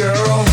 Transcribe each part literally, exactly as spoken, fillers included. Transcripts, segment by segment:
girl.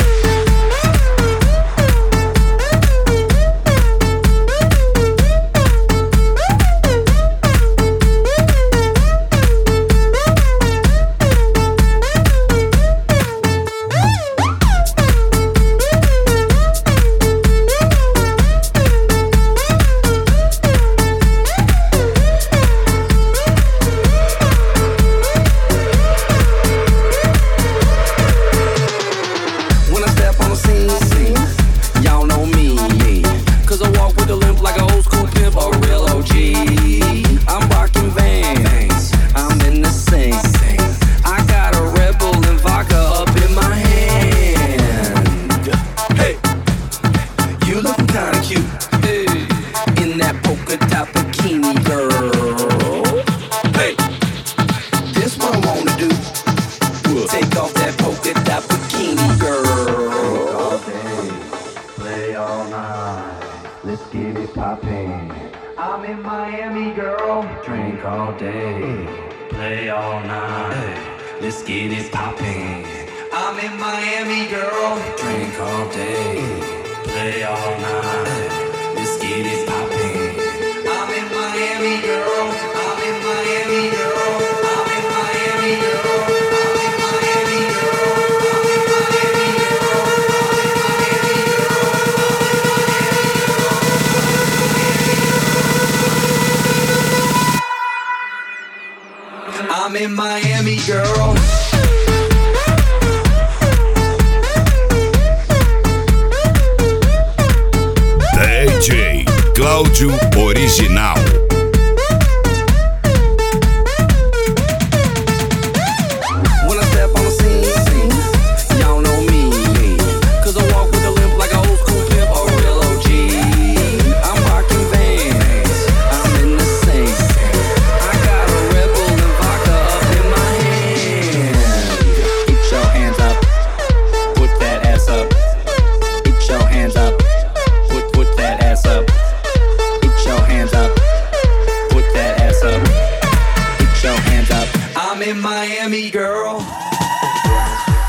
Let's get it poppin'. I'm in Miami, girl. Drink all day, play all night. Let's get it poppin'. I'm in Miami, girl. Drink all day, play all night. Let's get it poppin'. I'm in Miami, girl. I'm in Miami, girl. I'm in Miami, girl. I'm in Miami, girl. I'm in Miami, girl. I'm in Miami, girl. D J Cláudio Original.